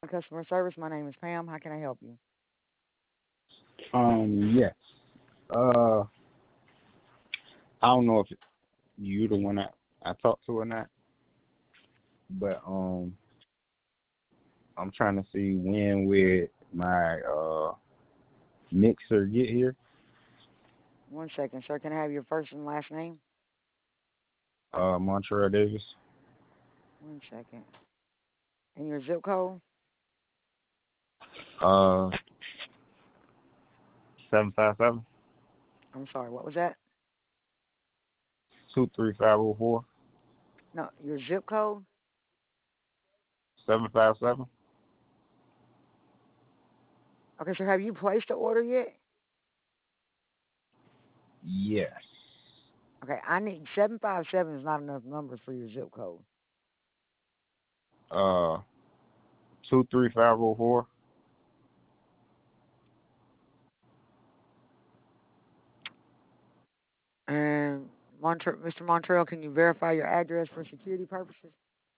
customer service. My name is Pam. How can I help you? Yes. Uh, I don't know if you the one I talked to or not, but I'm trying to see when would my mixer get here. One second, sir. Can I have your first and last name? Montreal Davis. One second. And your zip code? Uh, 757 I'm sorry, what was that? 23504 No, your zip code? 757. Okay, sir, have you placed the order yet? Yes. Okay, I need 757 is not enough numbers for your zip code. Uh, 23504. And Mr. Montreal, can you verify your address for security purposes?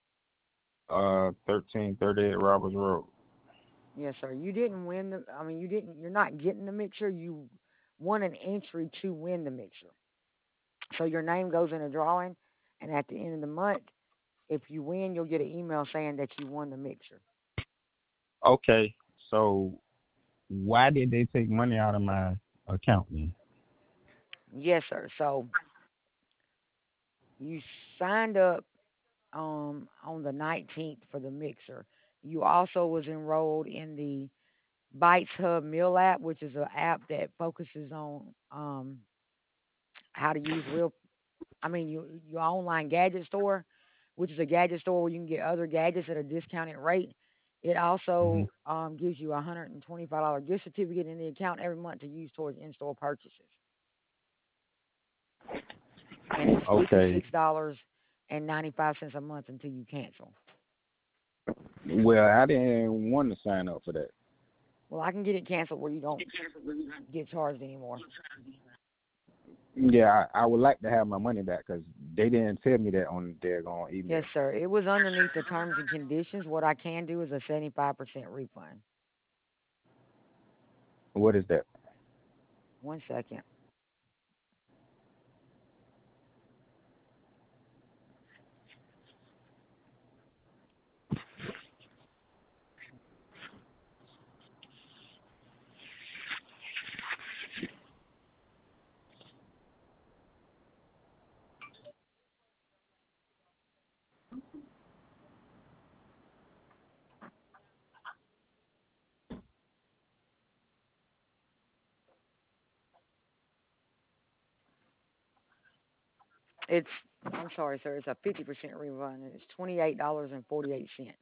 1338 Roberts Road. Yes, sir. You didn't win the. I mean, you didn't. You're not getting the mixer. You won an entry to win the mixer. So your name goes in a drawing, and at the end of the month, if you win, you'll get an email saying that you won the mixer. Okay, so why did they take money out of my account then? Yes, sir. So you signed up on the 19th for the mixer. You also was enrolled in the Bites Hub Meal app, which is an app that focuses on how to use real. I mean, your online gadget store, which is a gadget store where you can get other gadgets at a discounted rate. It Hmm. also gives you a $125 gift certificate in the account every month to use towards in-store purchases, and it's Okay. $56.95 a month until you cancel. Well, I didn't want to sign up for that. Well, I can get it canceled where you don't get charged anymore. Yeah, I would like to have my money back because they didn't tell me that on their Yes, email. sir. It was underneath the terms and conditions. What I can do is a 75% refund. What is that? One second. It's I'm sorry, sir. It's a 50% refund. It's $28.48,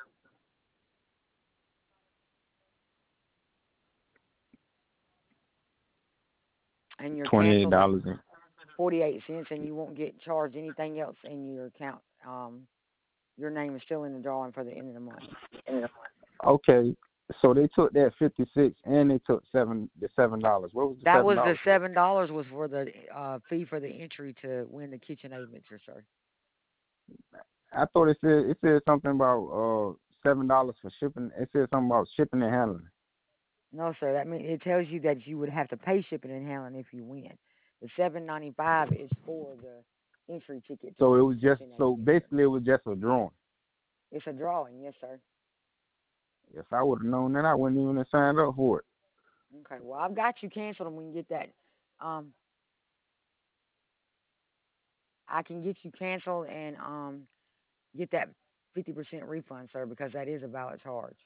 and you're $28. canceled at 48 cents, and you won't get charged anything else in your account. Your name is still in the drawing for the end of the month. Okay, so they took that 56 and they took the $7. What was the That seven was the dollars for? $7 was for the fee for the entry to win the KitchenAid mixer, sir. I thought it said something about $7 for shipping. It said something about shipping and handling. No, sir. That means it tells you that you would have to pay shipping and handling if you win. The 7.95 is for the entry ticket to So it win was the just KitchenAid so mixer. basically it was just a drawing. It's a drawing, yes, sir. If I would have known that, I wouldn't even have signed up for it. Okay. Well, I've got you canceled, and we can get that. Um, I can get you canceled and get that 50% refund, sir, because that is a valid charge.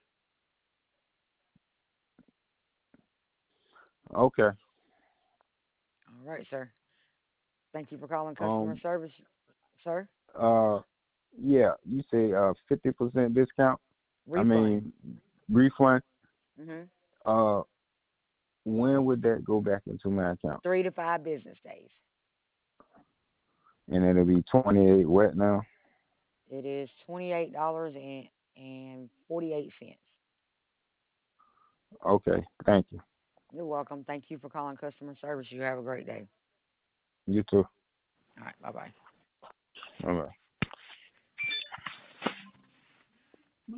Okay. All right, sir. Thank you for calling customer Um. service, sir. Uh. Yeah. You say 50% discount. I Refund. mean refund. Mhm. Uh. When would that go back into my account? 3 to 5 business days. And it'll be 28 what now? It is $28.48. Okay. Thank you. You're welcome. Thank you for calling customer service. You have a great day. You too. All right. Bye bye. All right.